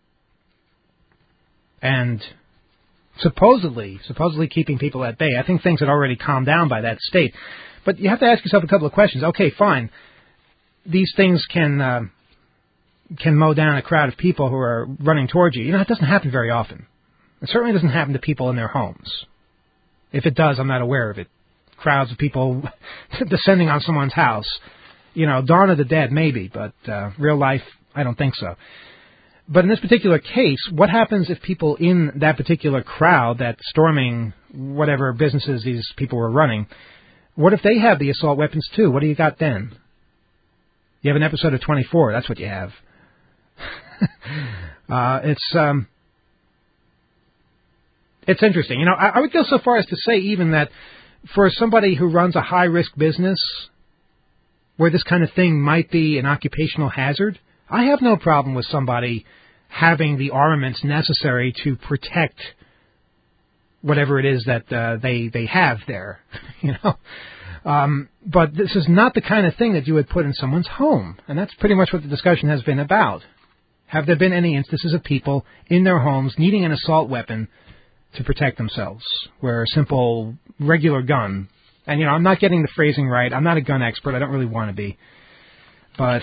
And supposedly keeping people at bay. I think things had already calmed down by that state. But you have to ask yourself a couple of questions. Okay, fine. These things can mow down a crowd of people who are running towards you. It doesn't happen very often. It certainly doesn't happen to people in their homes. If it does, I'm not aware of it. Crowds of people descending on someone's house. Dawn of the Dead, maybe, but real life, I don't think so. But in this particular case, what happens if people in that particular crowd that's storming whatever businesses these people were running, what if they have the assault weapons too? What do you got then? You have an episode of 24, that's what you have. It's interesting. I would go so far as to say even that for somebody who runs a high-risk business where this kind of thing might be an occupational hazard, I have no problem with somebody having the armaments necessary to protect whatever it is that they have there, But this is not the kind of thing that you would put in someone's home, and that's pretty much what the discussion has been about. Have there been any instances of people in their homes needing an assault weapon to protect themselves, where a simple, regular gun, and, I'm not getting the phrasing right. I'm not a gun expert. I don't really want to be. But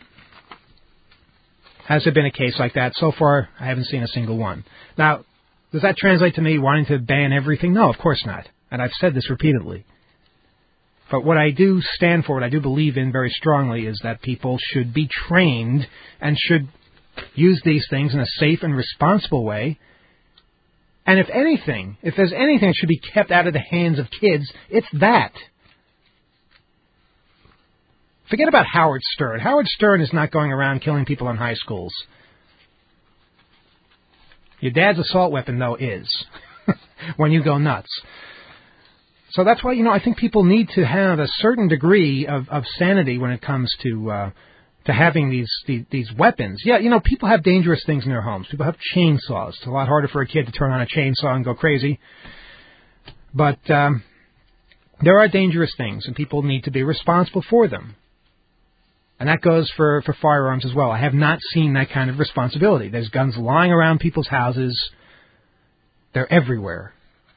has there been a case like that? So far, I haven't seen a single one. Now, does that translate to me wanting to ban everything? No, of course not. And I've said this repeatedly. But what I do stand for, what I do believe in very strongly, is that people should be trained and should use these things in a safe and responsible way. And if there's anything that should be kept out of the hands of kids, it's that. Forget about Howard Stern. Howard Stern is not going around killing people in high schools. Your dad's assault weapon, though, is when you go nuts. So that's why, I think people need to have a certain degree of sanity when it comes to having these weapons. Yeah, people have dangerous things in their homes. People have chainsaws. It's a lot harder for a kid to turn on a chainsaw and go crazy. But there are dangerous things, and people need to be responsible for them. And that goes for firearms as well. I have not seen that kind of responsibility. There's guns lying around people's houses. They're everywhere.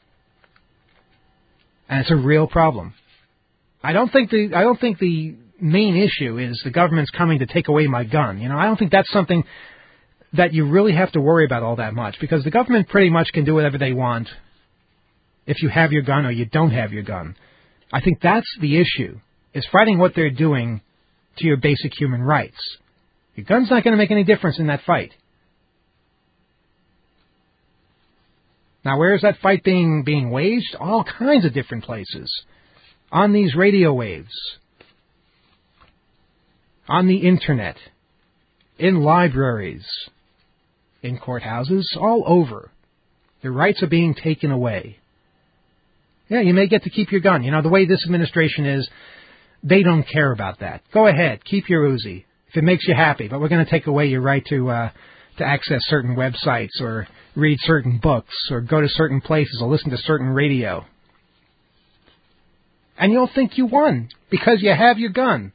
And it's a real problem. I don't think the main issue is the government's coming to take away my gun. I don't think that's something that you really have to worry about all that much, because the government pretty much can do whatever they want if you have your gun or you don't have your gun. I think that's the issue, is fighting what they're doing to your basic human rights. Your gun's not going to make any difference in that fight. Now, where is that fight being waged? All kinds of different places. On these radio waves. On the Internet. In libraries. In courthouses. All over. Your rights are being taken away. Yeah, you may get to keep your gun. The way this administration is, they don't care about that. Go ahead. Keep your Uzi. If it makes you happy. But we're going to take away your right to access certain websites or read certain books or go to certain places or listen to certain radio. And you'll think you won because you have your gun.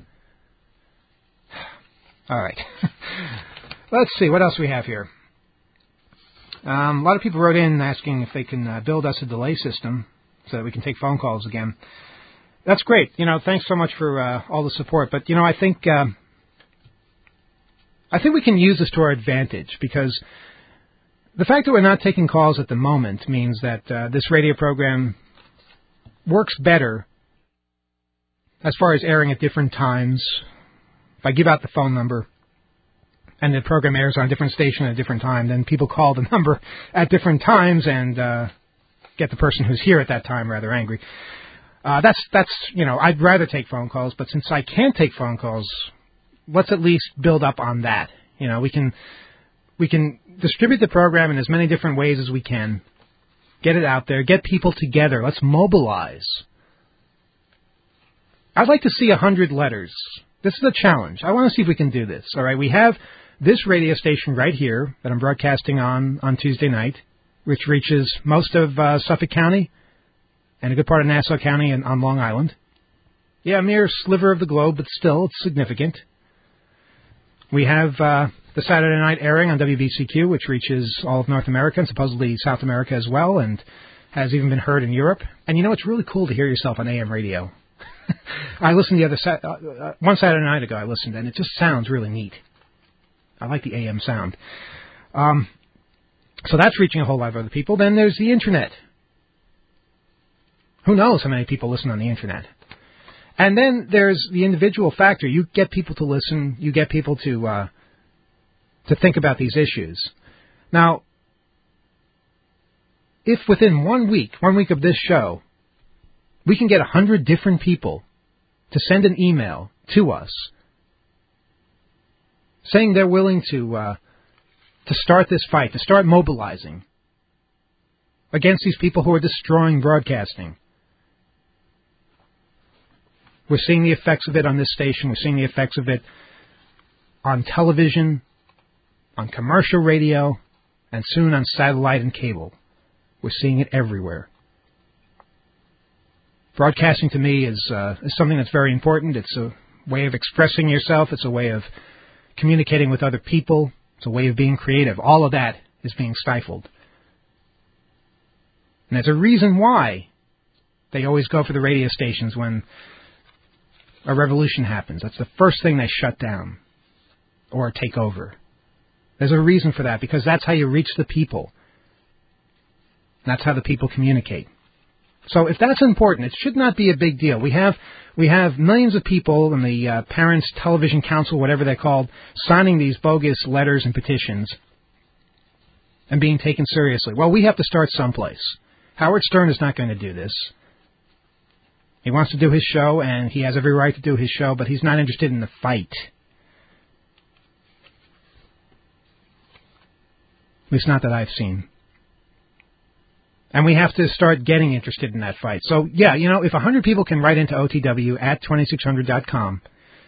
All right. Let's see. What else we have here? A lot of people wrote in asking if they can build us a delay system so that we can take phone calls again. That's great. Thanks so much for all the support. But, I think we can use this to our advantage, because the fact that we're not taking calls at the moment means that this radio program works better as far as airing at different times. If I give out the phone number and the program airs on a different station at a different time, then people call the number at different times and get the person who's here at that time rather angry. That's I'd rather take phone calls, but since I can't take phone calls, let's at least build up on that. We can distribute the program in as many different ways as we can. Get it out there. Get people together. Let's mobilize. I'd like to see 100 letters. This is a challenge. I want to see if we can do this. All right, we have this radio station right here that I'm broadcasting on Tuesday night, which reaches most of Suffolk County and a good part of Nassau County and on Long Island. Yeah, a mere sliver of the globe, but still, it's significant. We have the Saturday night airing on WBCQ, which reaches all of North America and supposedly South America as well, and has even been heard in Europe. And it's really cool to hear yourself on AM radio. I listened one Saturday night ago, I listened, and it just sounds really neat. I like the AM sound. So that's reaching a whole lot of other people. Then there's the Internet. Who knows how many people listen on the Internet? And then there's the individual factor. You get people to listen. You get people to think about these issues. Now, if within 1 week of this show, we can get 100 different people to send an email to us saying they're willing to start this fight, to start mobilizing against these people who are destroying broadcasting. We're seeing the effects of it on this station. We're seeing the effects of it on television, on commercial radio, and soon on satellite and cable. We're seeing it everywhere. Broadcasting to me is something that's very important. It's a way of expressing yourself. It's a way of communicating with other people. It's a way of being creative. All of that is being stifled. And there's a reason why they always go for the radio stations when a revolution happens. That's the first thing they shut down or take over. There's a reason for that, because that's how you reach the people. That's how the people communicate. So if that's important, it should not be a big deal. We have millions of people in the Parents Television Council, whatever they're called, signing these bogus letters and petitions and being taken seriously. Well, we have to start someplace. Howard Stern is not going to do this. He wants to do his show, and he has every right to do his show, but he's not interested in the fight. At least not that I've seen. And we have to start getting interested in that fight. So, yeah, if 100 people can write into OTW at 2600.com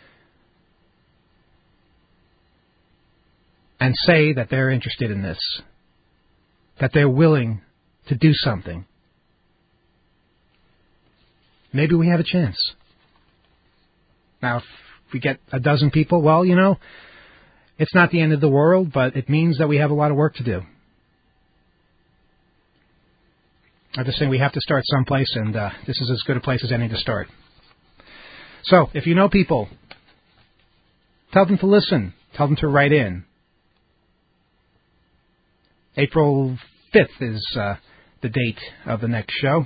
and say that they're interested in this, that they're willing to do something, maybe we have a chance. Now, if we get a dozen people, well, it's not the end of the world, but it means that we have a lot of work to do. I'm just saying we have to start someplace, and this is as good a place as any to start. So, if you know people, tell them to listen. Tell them to write in. April 5th is the date of the next show.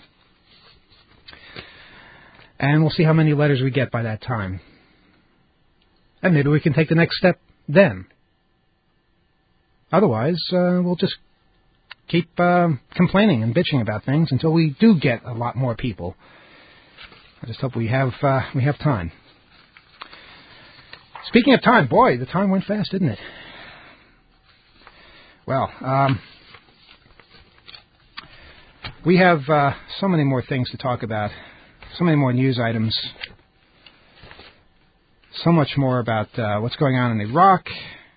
And we'll see how many letters we get by that time. And maybe we can take the next step then. Otherwise, we'll just keep complaining and bitching about things until we do get a lot more people. I just hope we have time. Speaking of time, boy, the time went fast, didn't it? Well, we have so many more things to talk about, so many more news items, so much more about what's going on in Iraq.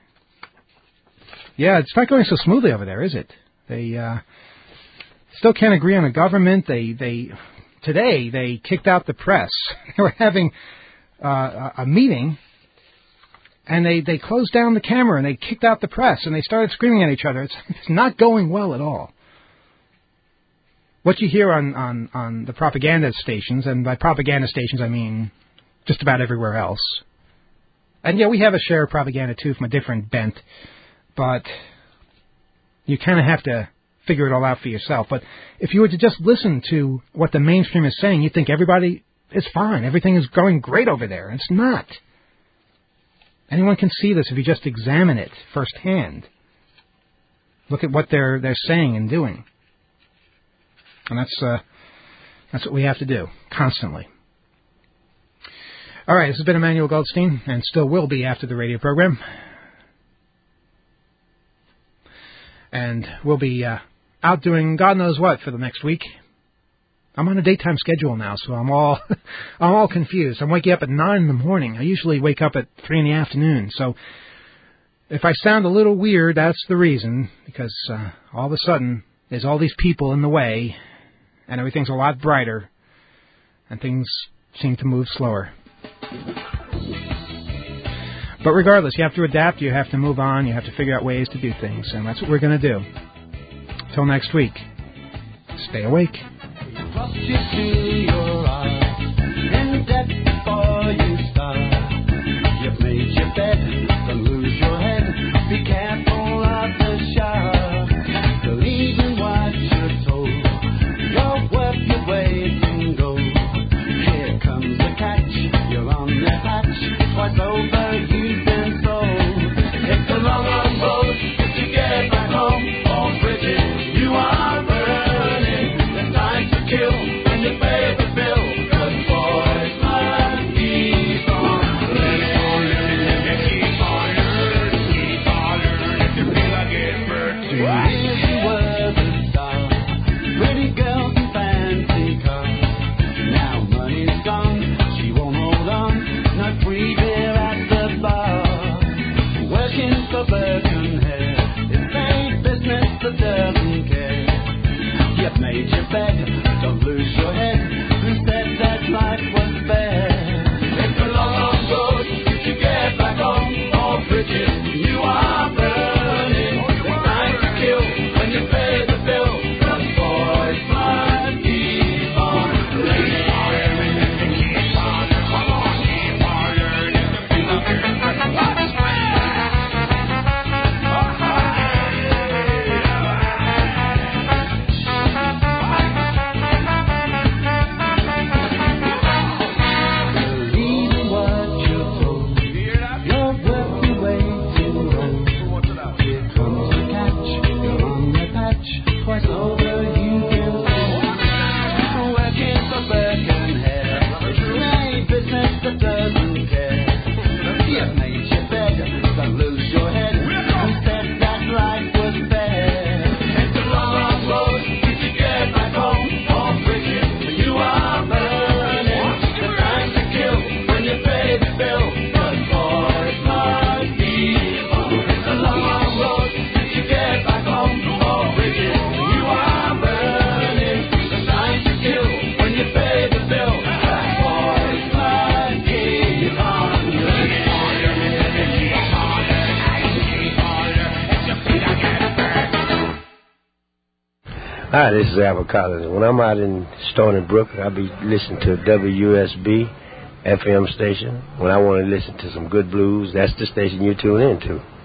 Yeah, it's not going so smoothly over there, is it? They still can't agree on a government. Today they kicked out the press. They were having a meeting, and they closed down the camera and they kicked out the press and they started screaming at each other. It's not going well at all. What you hear on the propaganda stations, and by propaganda stations I mean just about everywhere else. And yeah, we have a share of propaganda too from a different bent, but you kind of have to figure it all out for yourself. But if you were to just listen to what the mainstream is saying, you'd think everybody is fine. Everything is going great over there. It's not. Anyone can see this if you just examine it firsthand. Look at what they're saying and doing. And that's what we have to do, constantly. All right, this has been Emmanuel Goldstein, and still will be after the radio program. And we'll be out doing God knows what for the next week. I'm on a daytime schedule now, so I'm all confused. I'm waking up at 9 in the morning. I usually wake up at 3 in the afternoon. So if I sound a little weird, that's the reason, because all of a sudden there's all these people in the way, and everything's a lot brighter, and things seem to move slower. But regardless, you have to adapt, you have to move on, you have to figure out ways to do things, and that's what we're going to do. Till next week, stay awake. Dropped you to your eyes, in debt before you start. You've made your bed, don't lose your head. Be careful of the shark. Believe in what you're told. You're worth your weight in gold. Here comes the catch, you're on the hatch. Twice over you've been sold. It's a long, long road to get back home. All bridges you are burning. The time to kill when you pay the bill. Hi, this is Albert Collins. When I'm out in Stony Brook, I'll be listening to WUSB FM station. When I want to listen to some good blues, that's the station you tune in to.